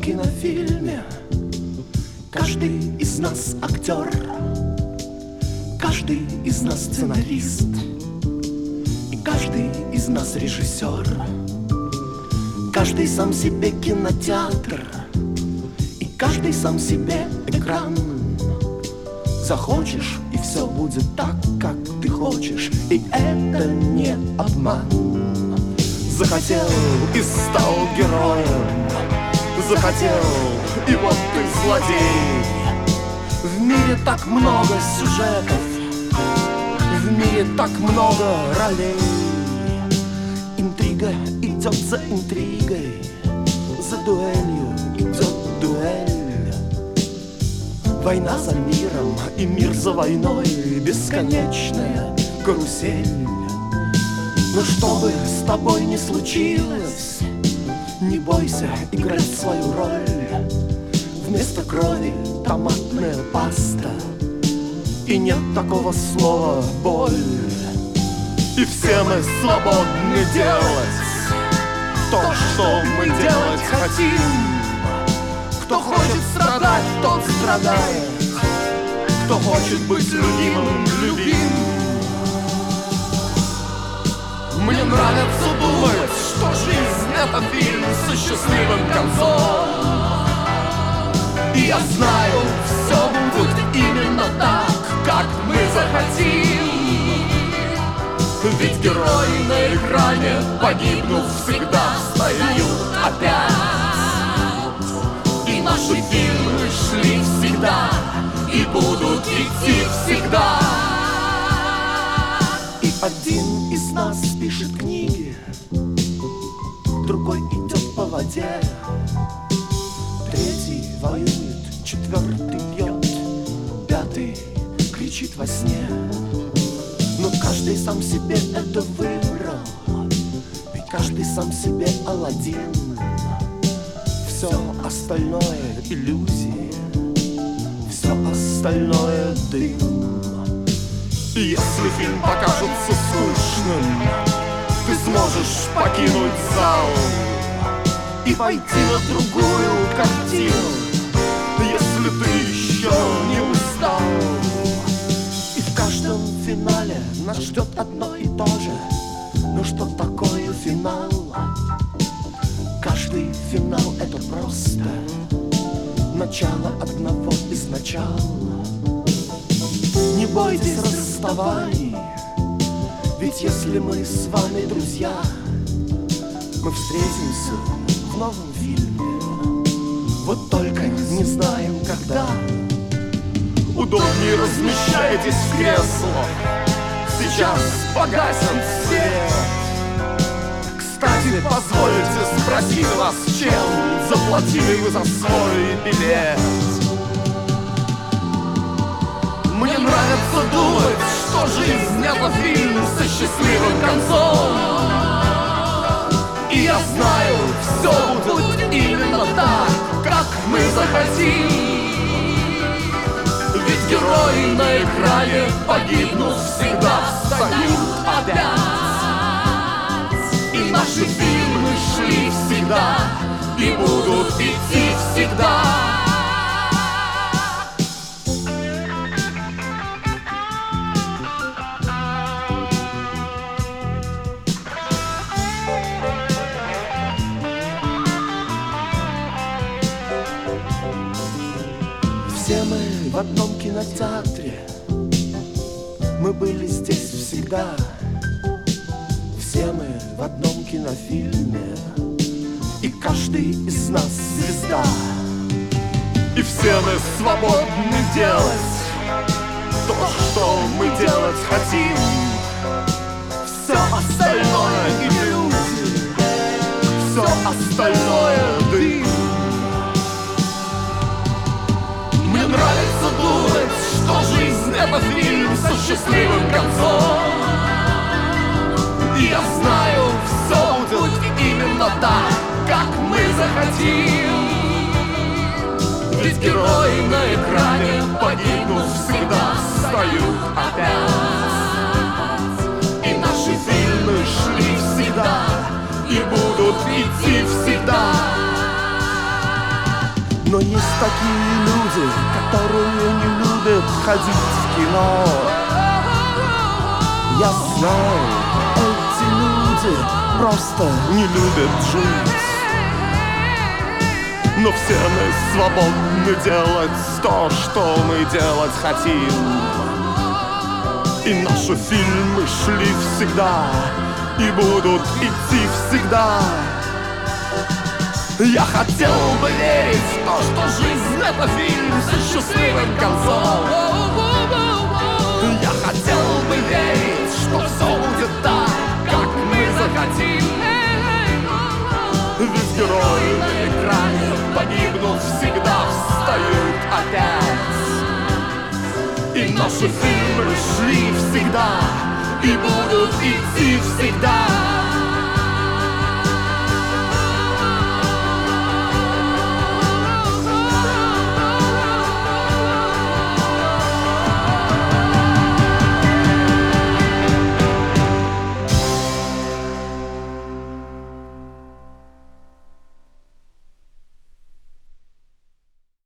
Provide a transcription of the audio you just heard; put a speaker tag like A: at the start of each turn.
A: кинофильме каждый из нас актер, каждый из нас сценарист, и каждый из нас режиссер. Каждый сам себе кинотеатр, и каждый сам себе экран. Захочешь, и все будет так, как ты хочешь, и это не обман. Захотел и стал героем, захотел, и вот ты злодей. В мире так много сюжетов, в мире так много ролей. Интрига идет за интригой, за дуэлью идет дуэль. Война за миром и мир за войной, бесконечная карусель. Но что бы с тобой ни случилось, не бойся играть свою роль. Вместо крови томатная паста, и нет такого слова боль. И все мы свободны делать то, что мы делать хотим. Кто хочет страдать, тот страдает, кто хочет быть любимым, любим. Мне нравится думать, что жизнь — это фильм со счастливым концом. И я знаю, все будет именно так, как мы захотим. Ведь герои на экране, погибнув, всегда встают опять. И наши фильмы шли всегда и будут идти всегда. И один из нас пишет книги, другой идет по воде, третий воюет, четвертый пьет, пятый кричит во сне. Но каждый сам себе это выбрал, ведь каждый сам себе Аладдин. Все остальное иллюзии, все остальное дым. И если фильм покажется скучным, ты сможешь покинуть зал и пойти на другую картину, если ты еще не устал. И в каждом финале нас ждет одно и то же. Но что такое финал? Каждый финал — это просто начало одного из начал. Не бойтесь расставаний, ведь если мы с вами друзья, мы встретимся в новом фильме. Вот только не знаем, когда. Удобнее размещайтесь в креслах, сейчас погасен свет. Кстати, позвольте спросить вас, чем заплатили вы за свой билет? Мне нравится думать, что жизнь — это фильм со счастливым концом. И я знаю, все будет именно так, как мы захотим. Ведь герои на экране, погибнув, всегда встают опять. И наши фильмы шли всегда и будут идти всегда. Все мы в одном кинотеатре, мы были здесь всегда. Все мы в одном кинофильме, и каждый из нас звезда. И все мы свободны делать то, что мы делать хотим. Все остальное иллюзии, все остальное дым. Мне нравится думать, что жизнь — это фильм со счастливым концом. И я знаю, все будет именно так, как мы захотим. Ведь герои на экране, погибнув, всегда встают опять. И наши фильмы шли всегда и будут идти всегда. Но есть такие люди, которые не любят ходить в кино. Я знаю, эти люди просто не любят жить. Но все мы свободны делать то, что мы делать хотим. И наши фильмы шли всегда и будут идти всегда. Я хотел бы верить в то, что жизнь — это фильм с счастливым концом. Я хотел бы верить, что все будет так, как мы захотим. Ведь герои на экране, погибнув, всегда встают опять. И наши фильмы шли всегда и будут идти всегда.